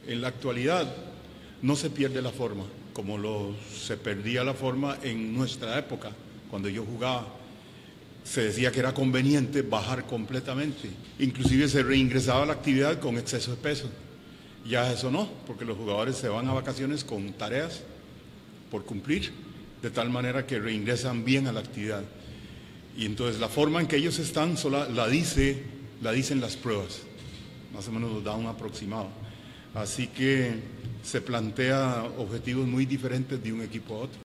En la actualidad no se pierde la forma, como se perdía la forma en nuestra época, cuando yo jugaba. Se decía que era conveniente bajar completamente. Inclusive se reingresaba a la actividad con exceso de peso. Ya eso no, porque los jugadores se van a vacaciones con tareas por cumplir, de tal manera que reingresan bien a la actividad. Y entonces la forma en que ellos están la dicen las pruebas. Más o menos nos da un aproximado. Así que se plantea objetivos muy diferentes de un equipo a otro.